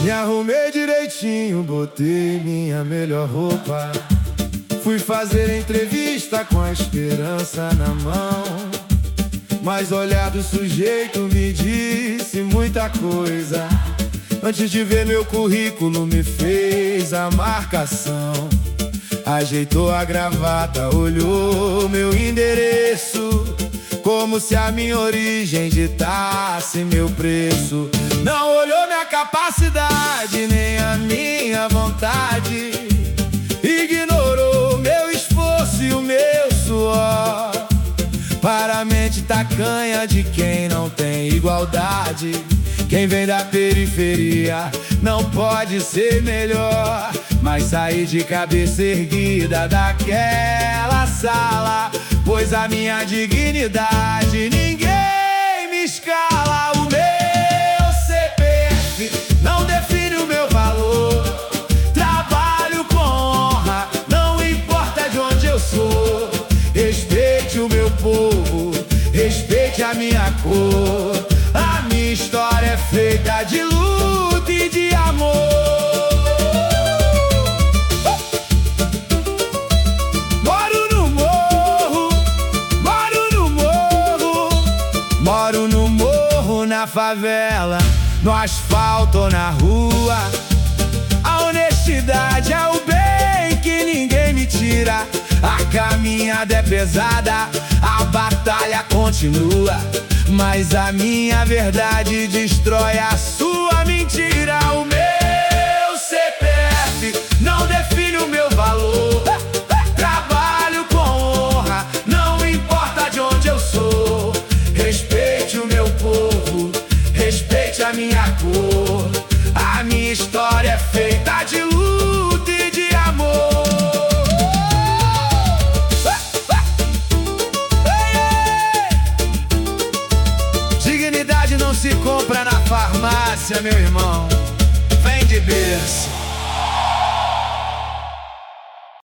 Me arrumei direitinho, botei minha melhor roupa. Fui fazer entrevista com a esperança na mão, mas o olhar do sujeito me disse muita coisa. Antes de ver meu currículo me fez a marcação. Ajeitou a gravata, olhou meu endereço, como se a minha origem ditasse meu preço. Não olhou minha capacidade, nem a minha vontade. Ignorou meu esforço e o meu suor, para a mente tacanha de quem não tem igualdade. Quem vem da periferia não pode ser melhor, mas sair de cabeça erguida daquela sala, pois a minha dignidade ninguém me escala. O meu CPF não define o meu valor. Trabalho com honra, não importa de onde eu sou. Respeite o meu povo, respeite a minha cor. A minha história é feita de luta e de amor. Moro no morro, moro no morro, moro no morro, na favela, no asfalto ou na rua. A honestidade é o bem que ninguém me tira. A caminhada é pesada, a batalha continua, mas a minha verdade destrói a sua mentira. O meu CPF não define o meu valor. Trabalho com honra, não importa de onde eu sou. Respeite o meu povo, respeite a minha cor. A minha história é feita de luta e de amor. Dignidade não se compra na farmácia, meu irmão. Vem de berço.